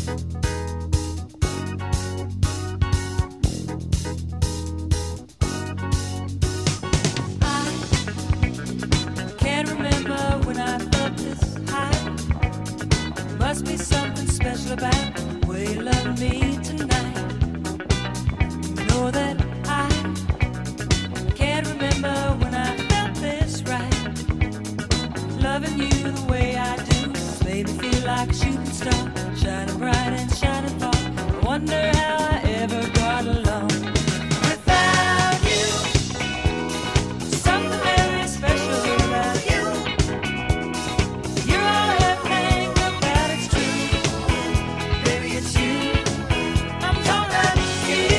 Can't remember when I felt this high. Must be something special about the way you love me tonight. You know that I can't remember when I felt this right. Loving you the way I do made me feel like a shooting star, shining bright and shining far. I wonder how I ever got along. Without you, something very special about you. You're all I think about, it's true. Baby, it's you. I'm talking about you.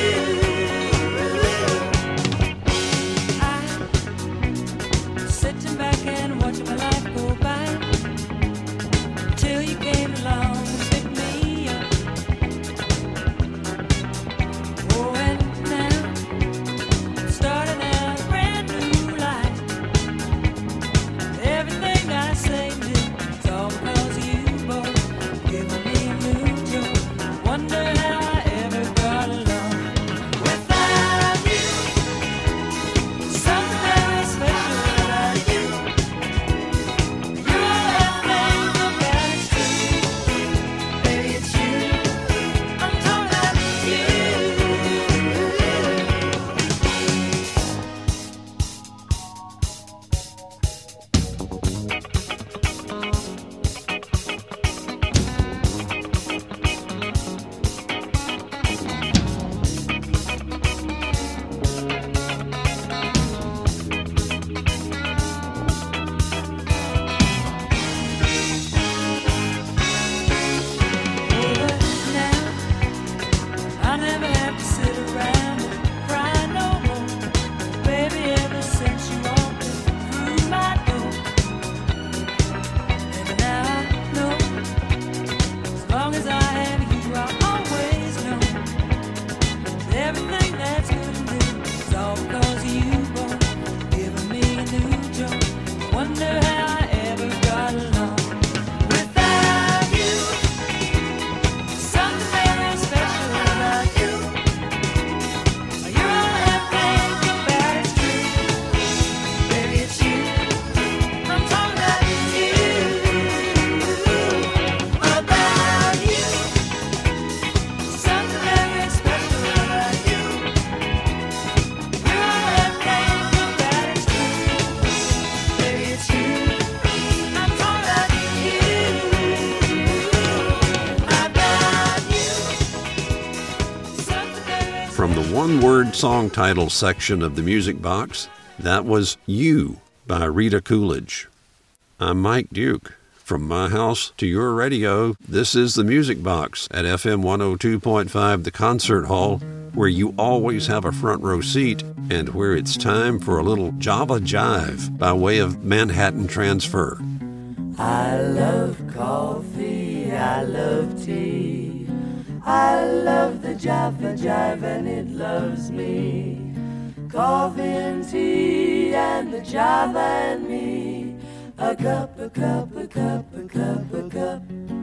I'm sitting back and watching my life go by till you came along and picked me up. Oh, and now I'm starting out a brand new life. Everything I say and do is all because of you, boy. Giving me new joy. Wonder how I ever got along. Without you, something very special about you. You're all I think about, it's true. Baby, it's you. I'm talking about you. Now I never have to sit around and cry no more. Baby, ever since you walked through my door. And now I know, as long as I have you, I'll always know that everything that's good and new is all because of you, boy. Giving me a new joy. Wonder how I ever got along. Without you, something very special about you. You're all I think about, it's true. Baby, it's you. I'm talking about you. About you. Something very special about you. You're all I think about, it's true. Baby, it's you. I'm talking about you. About you. Something very From the one-word song title section of the Music Box, that was You by Rita Coolidge. I'm Mike Duke. From my house to your radio, this is the Music Box at FM 102.5 The Concert Hall, where you always have a front row seat and where it's time for a little Java Jive by way of Manhattan Transfer. I love coffee, I love tea, I love the Java Jive and it loves me. Coffee and tea and the Java and me, a cup, a cup, a cup, a cup, a cup.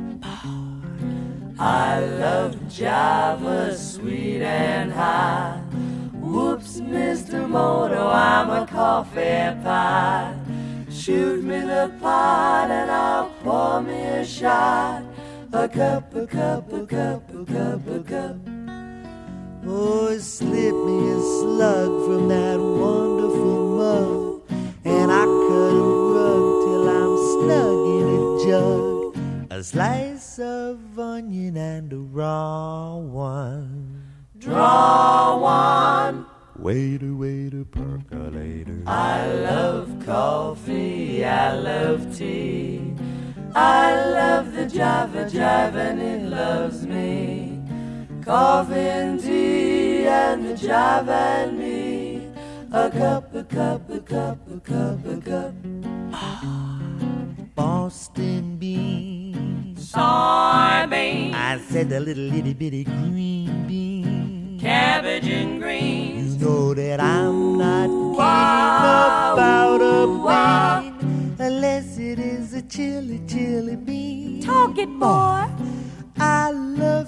I love Java, sweet and high. Whoops, Mr. Moto, I'm a coffee pie. Shoot me the pot and I'll pour me a shot. A cup, a cup, a cup, a cup, a cup. Oh, slip me a slug from that wonderful mug, and I cut a rug till I'm snug in a jug. A slice of onion and a raw one. Draw one. Waiter, waiter, percolator. I love coffee, I love tea, I love the Java Jive and it loves me. Coffee and tea and the Java and me, a cup, a cup, a cup, a cup, a cup. Boston beans. Soybean, I said a little itty bitty green bean. cabbage and greens. You know that I'm not keen about a bean unless it is a chili, chili bean. Talk it, boy. I love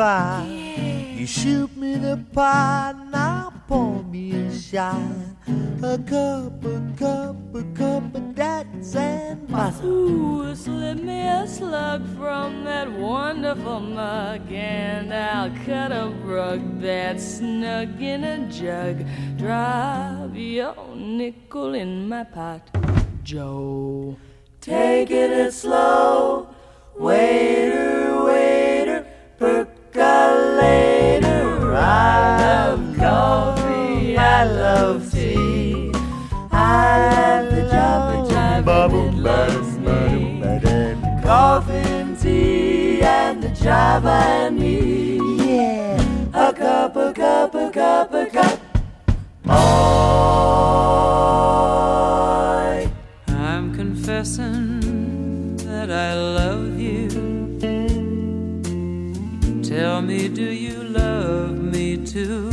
fire. You shoot me the pot, now pour me a shot. A cup of that sand butter. Ooh, slip me a slug from that wonderful mug, and I'll cut a rug that's snug in a jug. Drop your nickel in my pot, Joe. Taking it slow, waiter, waiter, percolator. I love coffee, I love tea. I love the jive, it loves me. Coffee and tea and the jive and me. Yeah, a cup, a cup, a cup, a cup. Boy, I'm confessing that I love you. Tell me, do you love me too?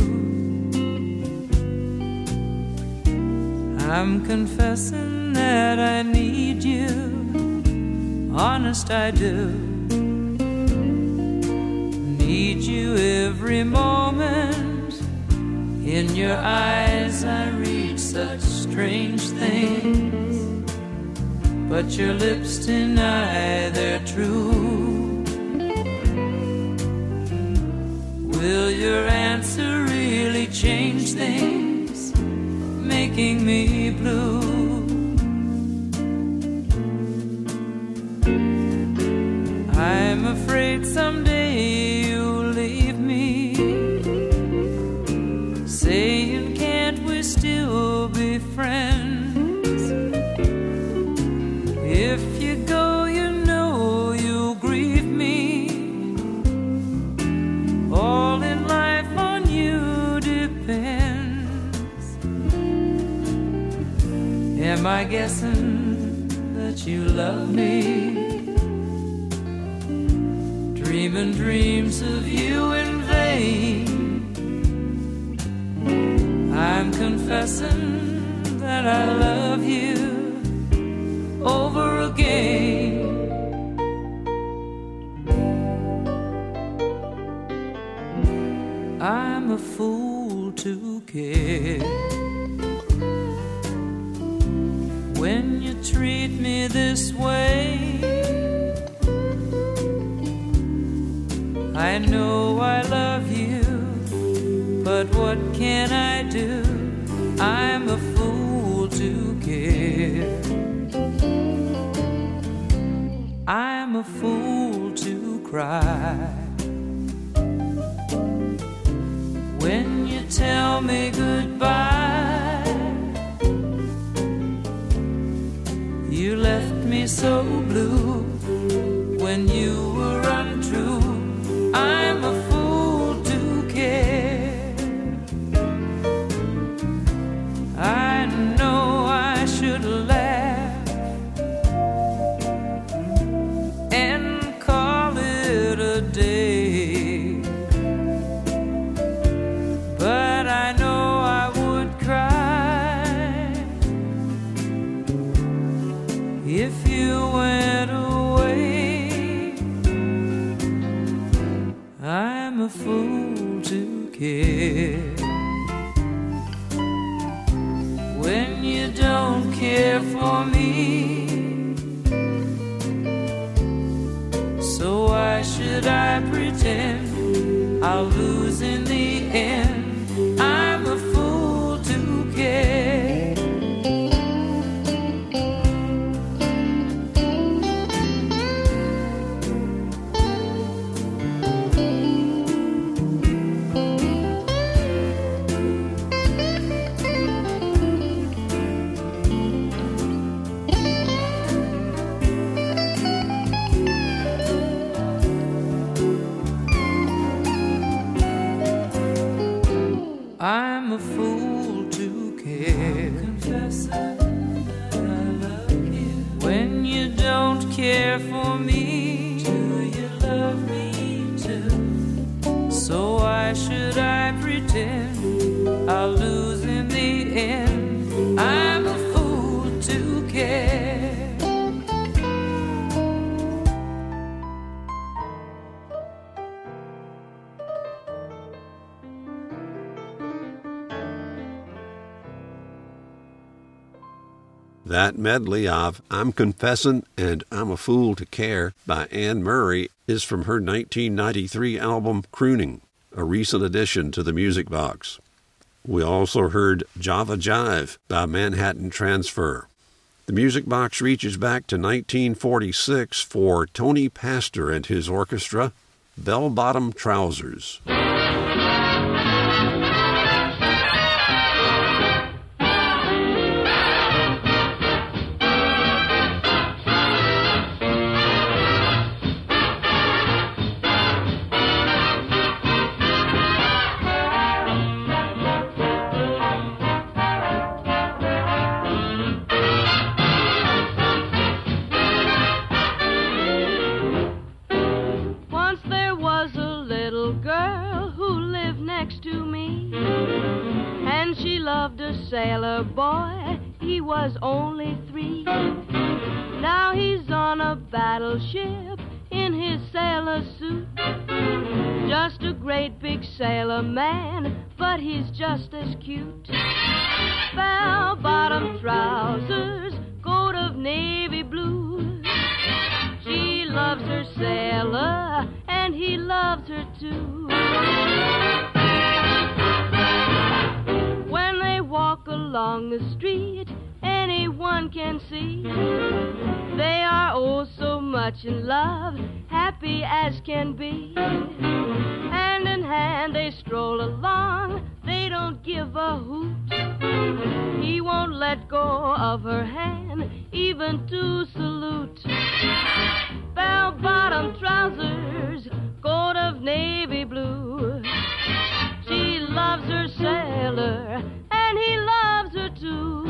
I'm confessing that I need you. Honest, I do. Need you every moment. In your eyes I read such strange things, but your lips deny they're true. Will your answer really change things, making me blue? I'm afraid someday you'll leave me, saying can't we still be friends? If you go, you know you'll grieve me. All in life on you depends. Am I guessing that you love me? Dreaming dreams of you in vain. I'm confessing that I love you over again. I'm a fool to care when you treat me this way. I know I love you, but what can I do? I'm a fool to care. I'm a fool to cry when you tell me goodbye. You left me so blue when you were untrue. I'm a fool to care. I know I should laugh and call it a day, but I know I would cry if you went away. I'm a fool to care when you don't care for me. So why should I pretend I'll lose in the end? I'm a fool to care. I'm a fool to care. Confessing that I love you when you don't care for me. Do you love me too? So why should I pretend I'll lose in the end? I'm a fool to care. That medley of I'm Confessin' and I'm a Fool to Care by Anne Murray is from her 1993 album Crooning, a recent addition to the Music Box. We also heard Java Jive by Manhattan Transfer. The Music Box reaches back to 1946 for Tony Pastor and his orchestra, Bell-Bottom Trousers. Sailor boy, he was only 3. Now he's on a battleship in his sailor suit. Just a great big sailor man, but he's just as cute. Bell-bottom trousers, coat of navy blue. She loves her sailor, and he loves her too. Walk along the street, anyone can see they are oh so much in love, happy as can be. Hand in hand they stroll along, they don't give a hoot. He won't let go of her hand, even to salute. Bell-bottom trousers, coat of navy blue. She loves her sailor, and he loves her too.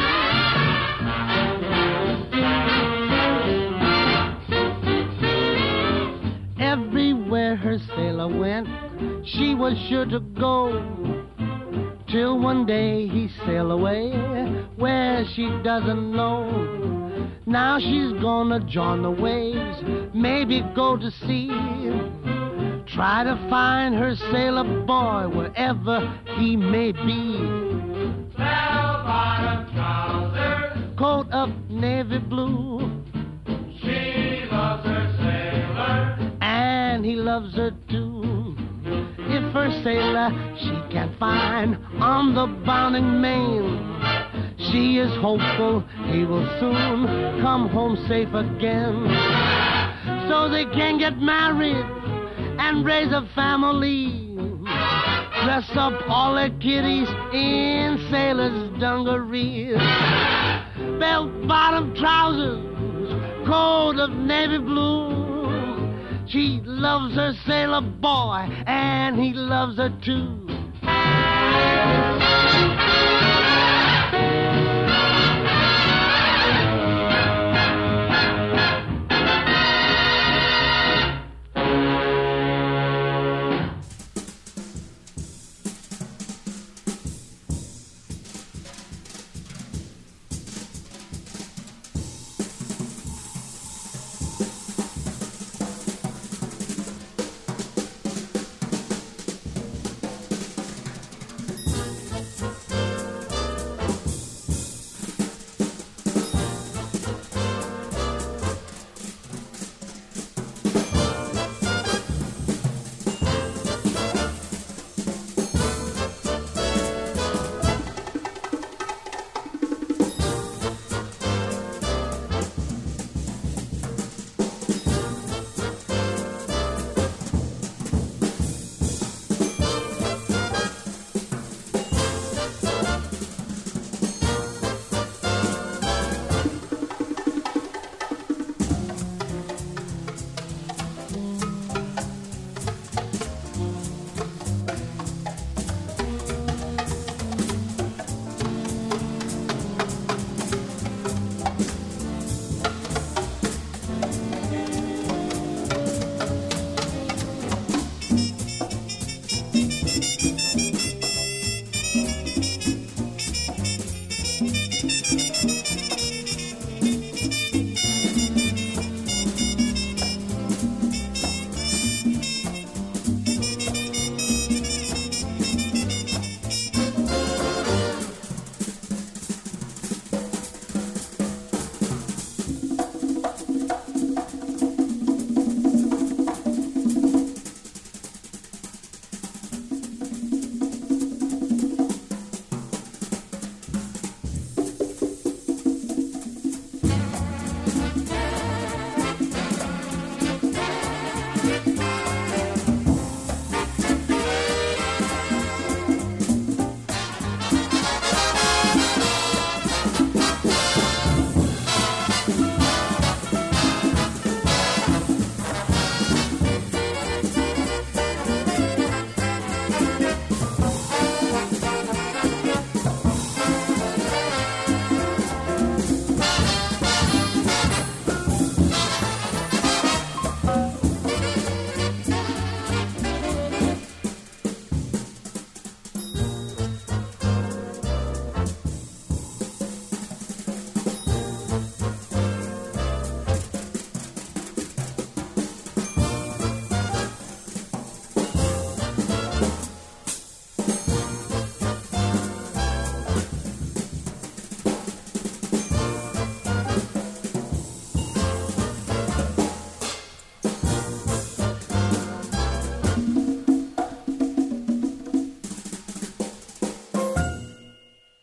Everywhere her sailor went, she was sure to go. Till one day he sailed away, where she doesn't know. Now she's gonna join the waves, maybe go to sea. Try to find her sailor boy wherever he may be. Bell-bottom trousers, coat of navy blue. She loves her sailor, and he loves her too. If her sailor she can't find on the bounding main, she is hopeful he will soon come home safe again, so they can get married and raise a family. Dress up all their kiddies in sailor's dungarees. Bell-bottom trousers, coat of navy blue. She loves her sailor boy, and he loves her too.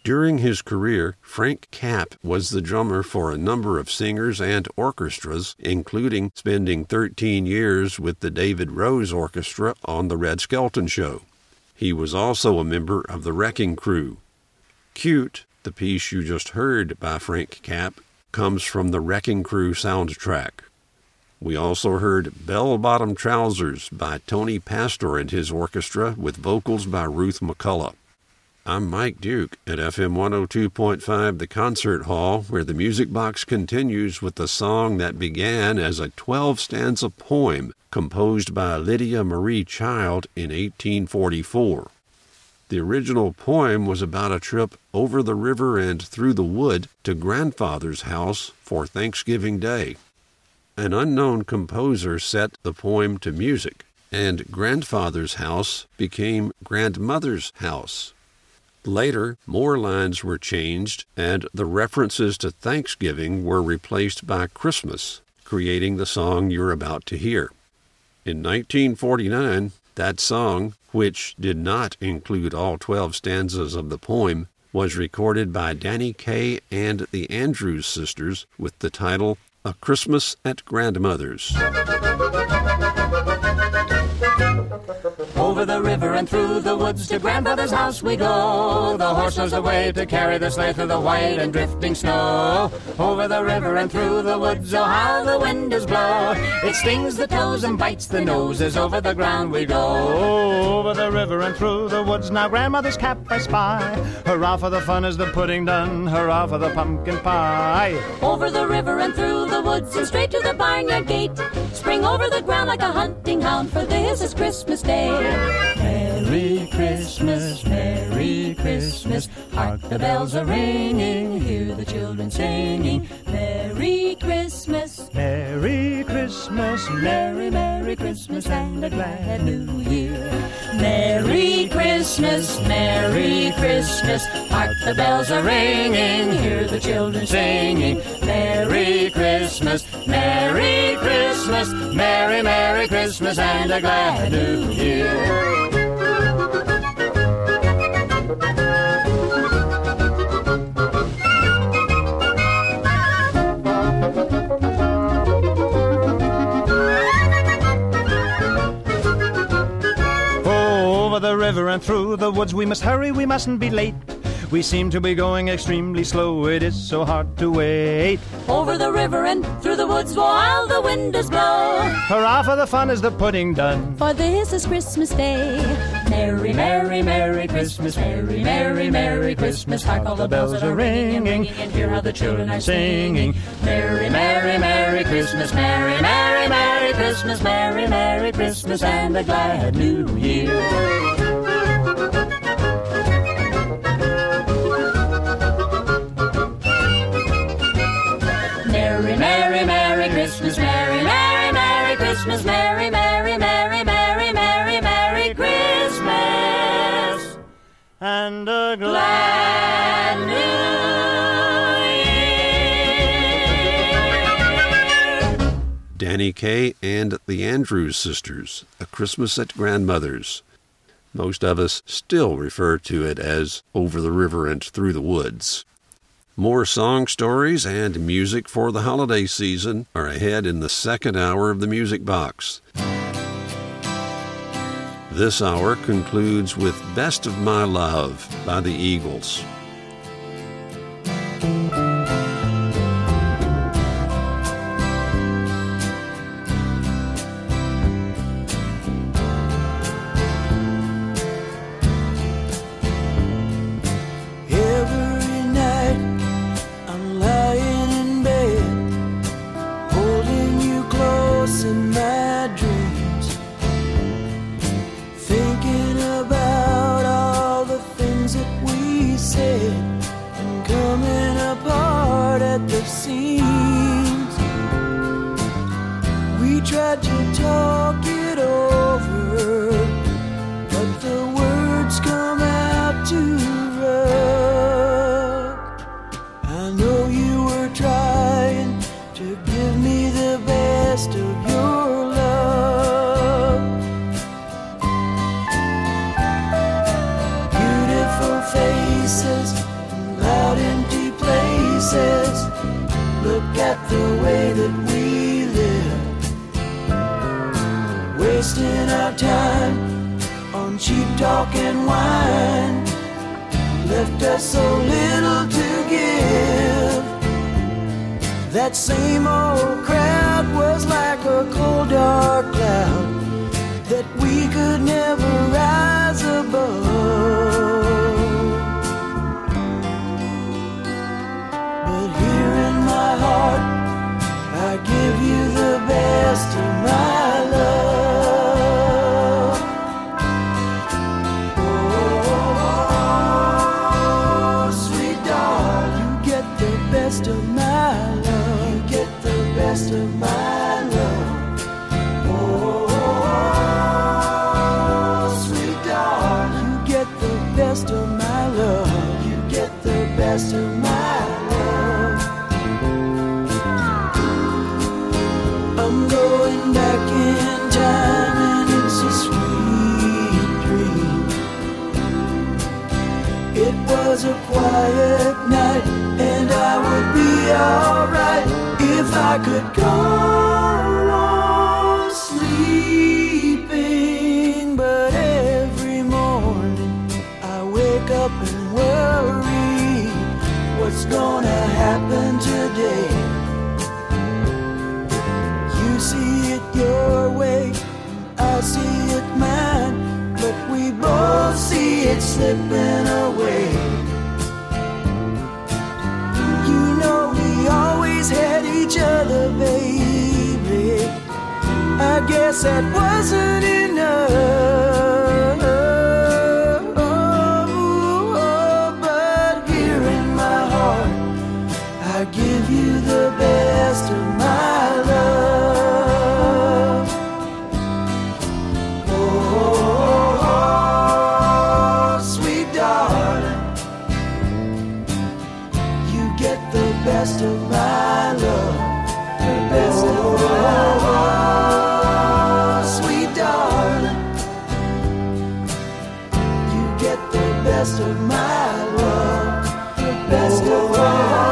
During his career, Frank Capp was the drummer for a number of singers and orchestras, including spending 13 years with the David Rose Orchestra on The Red Skelton Show. He was also a member of the Wrecking Crew. Cute, the piece you just heard by Frank Capp, comes from the Wrecking Crew soundtrack. We also heard Bell-Bottom Trousers by Tony Pastor and his orchestra with vocals by Ruth McCullough. I'm Mike Duke at FM 102.5 The Concert Hall, where the Music Box continues with the song that began as a 12-stanza poem composed by Lydia Marie Child in 1844. The original poem was about a trip over the river and through the wood to Grandfather's house for Thanksgiving Day. An unknown composer set the poem to music, and Grandfather's house became Grandmother's house. Later, more lines were changed, and the references to Thanksgiving were replaced by Christmas, creating the song you're about to hear. In 1949, that song, which did not include all 12 stanzas of the poem, was recorded by Danny Kaye and the Andrews Sisters with the title A Christmas at Grandmother's. Over the river and through the woods to Grandfather's house we go. The horse knows the way to carry the sleigh through the white and drifting snow. Over the river and through the woods, oh how the wind does blow. It stings the toes and bites the noses, over the ground we go. Over the river and through the woods, now Grandmother's cap I spy. Hurrah for the fun is the pudding done, hurrah for the pumpkin pie. Over the river and through the woods and straight to the barnyard gate. Spring over the ground like a hunting hound, for this is Christmas Day. Merry Christmas, Merry Christmas, hark the bells are ringing, hear the children singing. Merry Christmas, Merry Christmas, Merry, Merry Christmas and a glad New Year. Merry Christmas, Merry Christmas, hark the bells are ringing, hear the children singing. Merry Christmas, Merry Christmas, Merry, Merry Christmas and a glad New Year. Over the river and through the woods we must hurry, we mustn't be late. We seem to be going extremely slow, it is so hard to wait. Over the river and through the woods while the wind does blow. Hurrah for the fun is the pudding done, for this is Christmas Day. Merry, Merry, Merry Christmas, Merry, Merry, Merry Christmas, hark all the bells that are ringing, and hear how the children are singing. Merry, Merry, Merry Christmas, Merry, Merry, Merry Christmas, Merry, Merry Christmas, and a glad New Year. Merry, Merry, Merry Christmas, Merry, Merry, Merry Christmas, Merry, Merry, Merry, Merry, Merry, Merry Christmas, and a glad New Year. Danny Kaye and the Andrews Sisters, A Christmas at Grandmother's. Most of us still refer to it as Over the River and Through the Woods. More song stories and music for the holiday season are ahead in the second hour of the Music Box. This hour concludes with Best of My Love by the Eagles. Thinking about all the things that we said. at the way that we live, wasting our time on cheap talk and wine, left us so little to give. That same old crowd was like a cold dark cloud that we could never rise above. But here in my heart, I give you the best of my love. Oh, sweet darling, you get the best of my love. You get the best of my love. Oh, sweet darling, you get the best of my love. You get the best of my love. I'm going back in time and it's a sweet dream. It was a quiet night and I would be alright if I could go on sleeping. But every morning I wake up and worry what's gonna happen today. You see it your way, I see it mine, but we both see it slipping away. You know we always had each other, baby. I guess that wasn't enough. But here in my heart, I give you the best of my love. Oh, sweet darling, you get the best of my love. The best of my love. Sweet darling, you get the best of my love. The best of my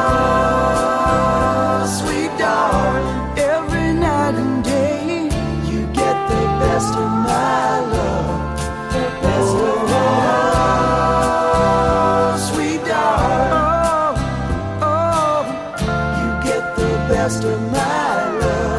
love. Sweet darling, every night and day, you get the best of my love. The best of my love. Sweet darling, oh, you get the best of my love.